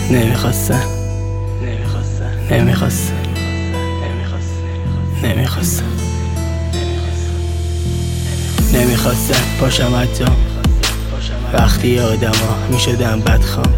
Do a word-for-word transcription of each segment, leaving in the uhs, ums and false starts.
نمیخواستم نمیخواستم نمیخواستم نمیخواستم پاشم حتی وقتی آدم ها میشدم بدخوام.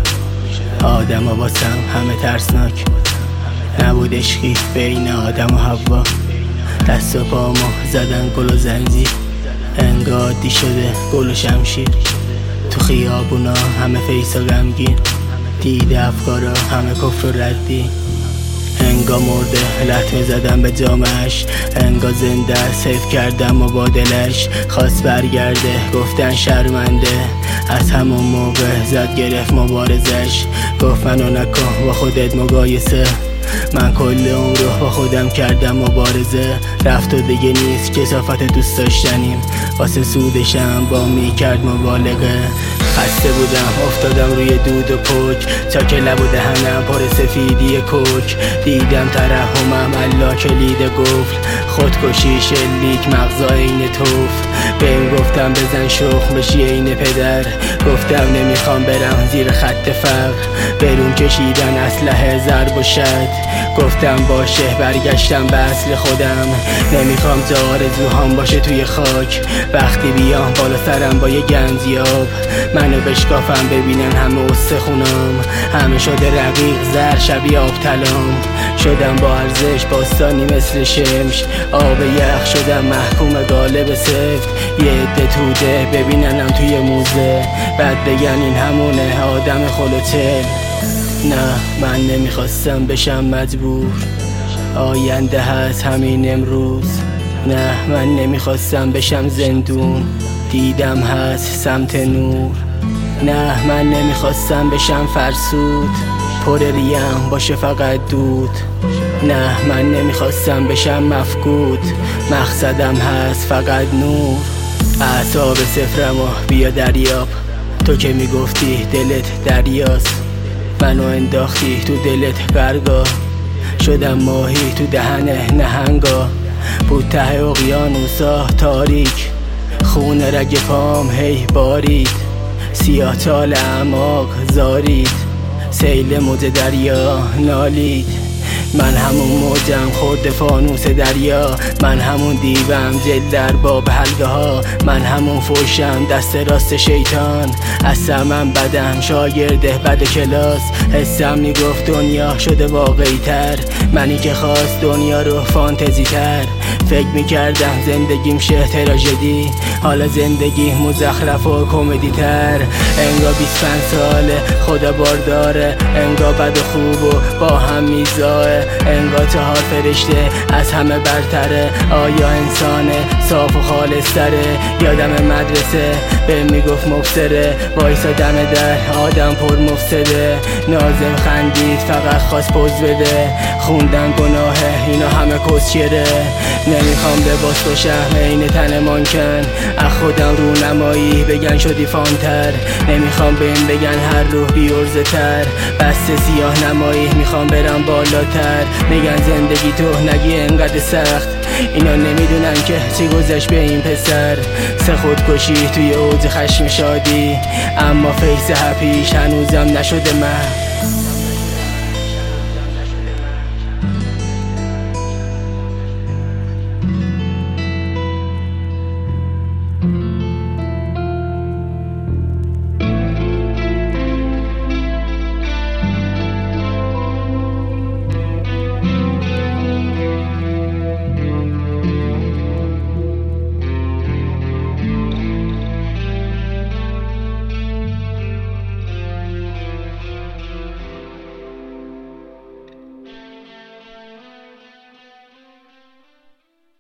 آدم ها واسم همه ترسناک نبود، عشقی بین آدم و حوا. دست و پامو زدن گل و زنجیر، انگار دی شده گل و شمشیر. تو خیابونا همه فیسا غمگین، دیده افکارا همه کفر و ردی. انگا مرده لطمه زدم به جامش، انگا زنده حیف کردم مبادلش. خواست برگرده گفتن شرمنده، از همون موقع زد گرفت مبارزش. گفت منو نکن با خودت مقایسه، من کل اون رو با خودم کردم مبارزه. رفت و دیگه نیست کثافت دوست داشتنیم، واسه سودشم با می کرد مبالغه. خسته بودم افتادم روی دود و پک، تا که لب و دهنم پر سفیدی کوک. دیدم ترحمم الله کلید گفل، خودکشی شلیک مغزا این توف. بهم گفتم بزن شخم بشی این پدر، گفتم نمیخوام برم زیر خط فقر. برون کشیدن اسلحه ضرب و شد، گفتم باشه برگشتم به اصل خودم. نمیخوام تا آرزوهام باشه توی خاک، وقتی بیام بالا سرم با یه گنزیاب. منو بشکافم ببینن همه استخونام، همه شده رقیق زر شبیه آب تلام. شدم با ارزش باستانی مثل شمش، آب یخ شدم محکوم غالب سفت. یه عده توده ببیننم توی موزه، بعد بگن این همونه آدم خلوتل. نه من نمیخواستم بشم مجبور، آینده هست همین امروز. نه من نمیخواستم بشم زندون، دیدم هست سمت نور. نه من نمیخواستم بشم فرسود، پر ریم باشه فقط دود. نه من نمیخواستم بشم مفقود، مقصدم هست فقط نور. اعصاب صفرم و بیا دریاب، تو که میگفتی دلت دریاست. منو انداختی تو دلت غرقا، شدم ماهی تو دهن نهنگا. بود ته اقیانوسا تاریک، خون رگ پام هی بارید. سیاه چال اعماق زارید، سیل موج دریا نالید. من همون موجم خورد فانوس دریا، من همون دیوم جلد در باب حلقه ها. من همون فوشم دست راست شیطان، اصلا من بدم شاگرده بد کلاس. حسم میگفت دنیا شده واقعی تر، منی که خواست دنیا رو فانتزی تر. فکر میکردم زندگیم شه تراژدی، حالا زندگی مزخرف و کمدی تر. انگا بیست پنج ساله خدا بارداره، انگا بد و خوب و با هم میزاه. انگا چهار فرشته از همه برتره، آیا انسانه صاف و خالص تره؟ یادم مدرسه به میگفت مبصره، وایسا دم در آدم پر مفسده. نازم خندید فقط خواست پوز بده، خوندن گناهه اینا همه کسچره. نمیخوام لباس باشم عین تن مانکن، از خودم رو نمایی بگن شدی فانتر. نمیخوام بهم بگن هر روح بیورزه تر، بسته سیاه نمایی میخوام برم بالاتر. میگن زندگی تو نگی انقدر سخت، اینا نمیدونن که چی گذشت به این پسر. سه خودکشی توی اوج خشم شادی، اما فیس هپیش هنوزم نشده من.